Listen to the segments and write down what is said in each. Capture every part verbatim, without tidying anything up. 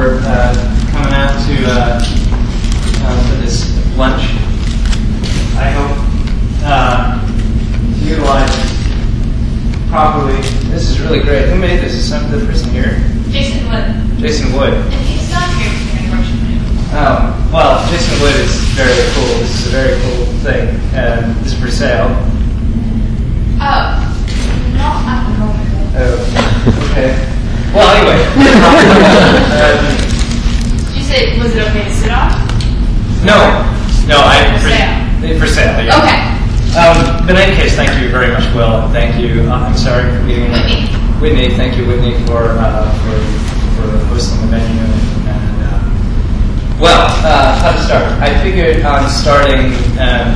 for uh, coming out to uh, uh, for this lunch. I hope uh, to utilize it properly. This is really great. Who made this? Is some the person here? Jason Wood. Jason Wood. And he's not here today, unfortunately. Oh, well, Jason Wood is very cool. This is a very cool thing. Um, this is for sale. Oh, not at the moment. Oh, okay. Well, anyway. um, Did you say, was it okay to sit on? no. No, I... For sale. For sale, yeah. Okay. Um, but in any case, thank you very much, Will, and thank you. Uh, I'm sorry for being Whitney. Whitney, thank you, Whitney, for uh, for for hosting the venue. And uh, well, uh, how to start? I figured on starting. Um,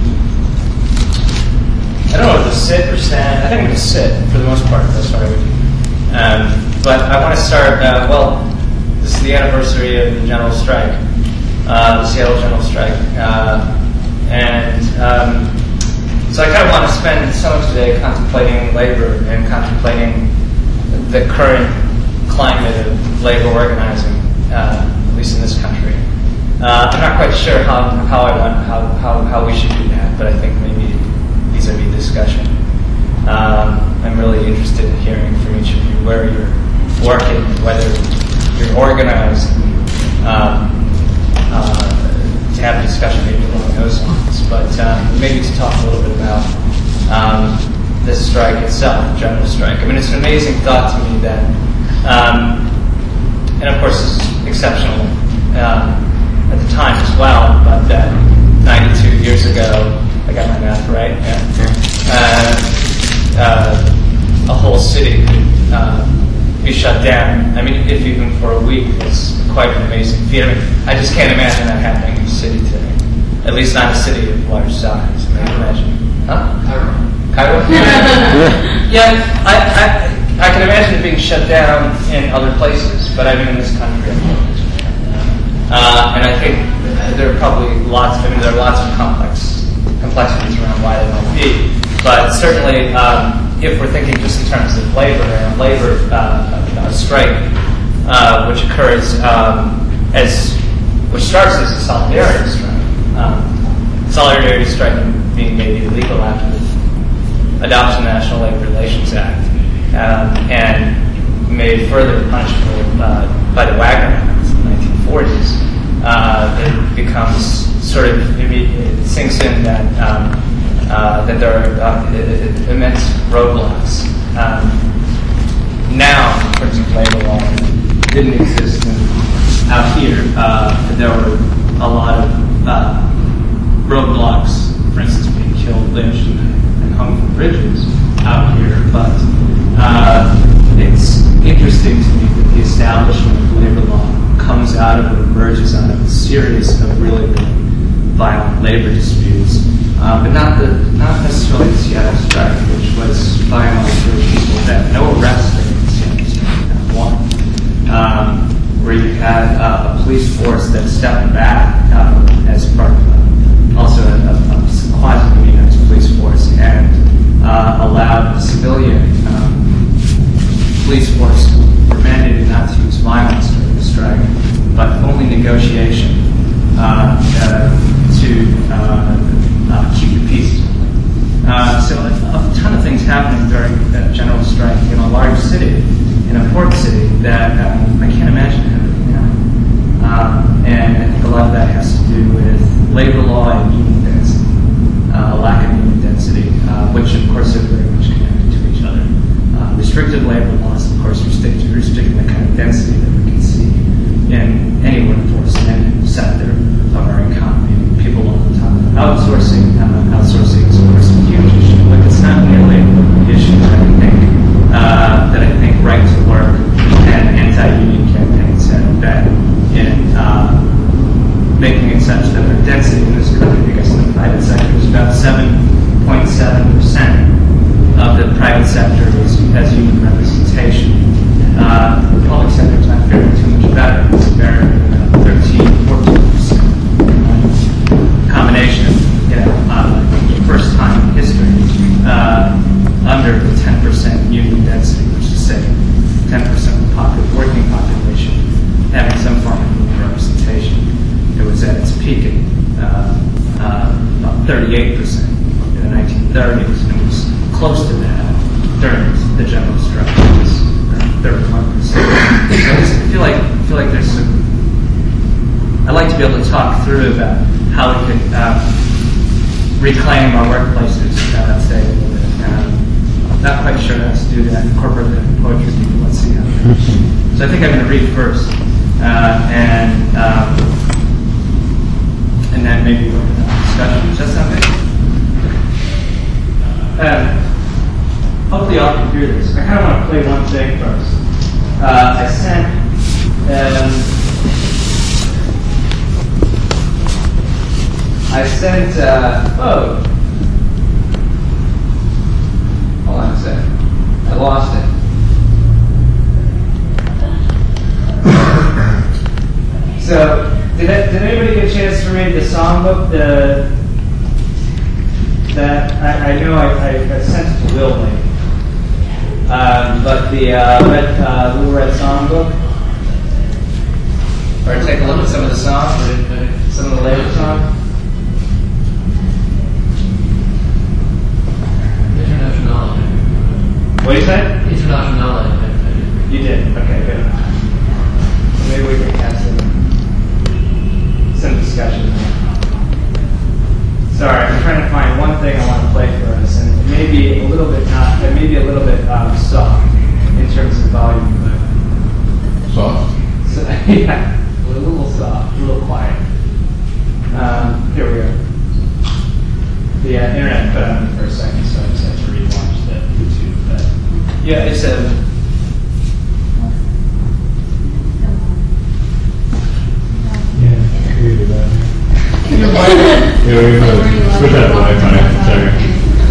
I don't know if to sit or stand. I think I'm going to sit for the most part. That's what I would do. Um, but I want to start. Uh, well, this is the anniversary of the general strike, uh, the Seattle general strike, uh, and. Um, So I kind of want to spend some of today contemplating labor and contemplating the current climate of labor organizing, uh, at least in this country. Uh, I'm not quite sure how, how I want how, how, how we should do that, but I think maybe vis-a-vis discussion. Um, I'm really interested in hearing from each of you where you're working, whether you're organized, um, uh, to have a discussion maybe along those lines, but um, maybe to talk a little bit about um, this strike itself, the general strike. I mean, it's an amazing thought to me that, um, and of course this is exceptional uh, at the time as well, but that ninety-two years ago, I got my math right, yeah, uh, uh, a whole city could uh, be shut down. I mean, if even for a week, it's quite an amazing feat. I mean, I just can't imagine that happening in a city today. At least not a city of large size. I can imagine. Huh? Cairo. Cairo? Yeah, I, I I can imagine it being shut down in other places, but I mean in this country. Uh, and I think there are probably lots. I mean, there are lots of complex complexities around why that might be. But certainly, um, if we're thinking just in terms of labor and labor uh, uh, strike, uh, which occurs um, as which starts as a solidarity strike. Um, solidarity strike being made illegal after the adoption of the National Labor Relations Act, um, and made further punishable uh, by the Wagner Act in the nineteen forties. Uh, it becomes sort of it, it sinks in that um, uh, that there are uh, immense roadblocks. Um, now, for example, labor law didn't exist in, out here. Uh, there were a lot of uh, roadblocks, for instance, being killed, lynched, and hung from bridges out here. But uh, it's interesting to me that the establishment of labor law comes out of or emerges out of a series of really, really violent labor disputes, uh, but not the not necessarily the Seattle strike, which was by and large really peaceful event. No arrests in the Seattle strike, not one. Um, where you had uh, a police force that stepped back uh, as part of uh, also a, a, a quasi-unionized police force and uh, allowed the civilian um, police force were mandated not to use violence during the strike, but only negotiation uh, uh, to uh, uh, keep the peace. Uh, so a, a ton of things happening during that general strike in a large city, in a port city, that um, I can't imagine happening now. Um, and I think a lot of that has to do with labor law and union density, uh, lack of union density, uh, which of course are very much connected to each other. Uh, restrictive labor laws, of course, restrict, restricting the kind of density that we can see in any workforce, in any sector of our economy. People all the time outsourcing, uh, outsourcing is of course a huge issue, but it's not nearly the issue that I think uh, that I think right to work and anti-union campaigns have been in uh, making it such that the density in this country, I guess in the private sector, is about seven point seven percent of the private sector is, has union representation. Uh, the public sector is not faring too much better. It's faring uh, thirteen, fourteen percent. Combination of, you know, uh, the first time in history uh, under the ten percent union density, which is say ten percent of the popul- working population having at its peak at uh, uh, about thirty-eight percent in the nineteen thirties, and it was close to that during the general strike, which was thirty-one percent. So I just feel like I feel like there's some. I'd like to be able to talk through about how we could um, reclaim our workplaces, uh, say, a little bit. Um, not quite sure how to do that. Incorporate the poetry people. Let's see how. So I think I'm going to read first, uh, and um, and then maybe we'll have a discussion. Does that sound good? Um, hopefully, y'all can hear this. I kind of want to play one thing first. Uh, I sent. Um, I sent, uh, oh, hold on a second, I lost it. So, did, I, did anybody get a chance to read the songbook? The, that, I, I know I, I, I sent it to Will maybe. Um, but the uh, red, uh, Little Red Songbook, or take a look at some of the songs, some of the later songs. What did you say? International. You did? Okay, good. So maybe we can have some, some discussion there. Sorry, I'm trying to find one thing I want to play for us, and it may be a little bit not, it may be a little bit um, soft in terms of volume, but Soft? so, yeah, a little soft, a little quiet. Um, here we go. The uh, internet put on me for a second, so I just had to relaunch the YouTube. But yeah, it's a. Yeah, we do that. Yeah, we can switch out the Wi-Fi. Sorry.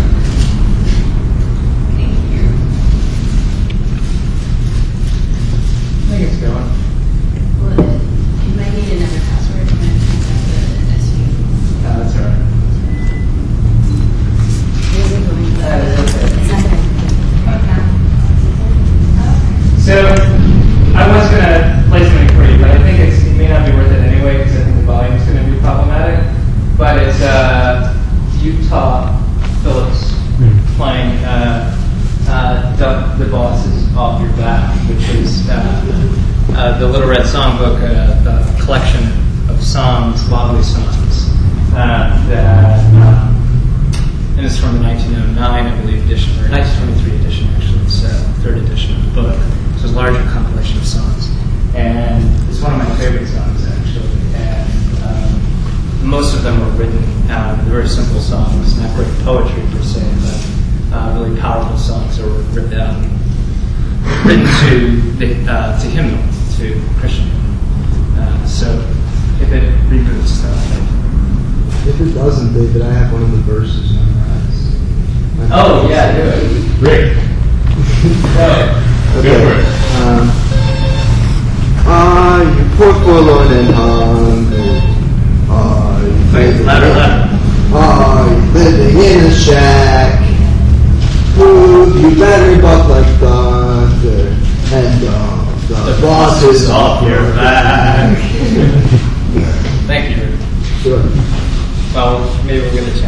I think it's going. Well, you might need another password to access the S U. No, that's all right. Is it going to? That is okay. It's not going So I was going to play something for you, but I think it's, it may not be worth it anyway because I think the volume is going to be problematic. But it's uh, Utah Phillips playing uh, uh, Duck the Bosses Off Your Back, which is uh, uh, the Little Red Songbook, uh, a collection of songs, lovely songs, uh, that, um, and it's from the nineteen oh nine, I believe, edition, or nineteen twenty-three edition, actually. It's uh, the third edition of the book. So it's a larger compilation of songs. And it's one of my favorite songs, actually. And um, most of them were written, uh, very simple songs, not great poetry per se, but uh, really powerful songs that were written, um, written to the, uh, to hymnal, to Christian hymnal. Uh, so if it reboots stuff. If it doesn't, David, I have one of the verses memorized. Oh, yeah, do it. Great. Oh. Go for it. Um, Are you poor, forlorn, and hungry? Are you living, Louder, louder. Are you living in a shack? Food you better buck like thunder, and uh, the, The boss is off your back. Thank you. Sure. Well, maybe we'll get a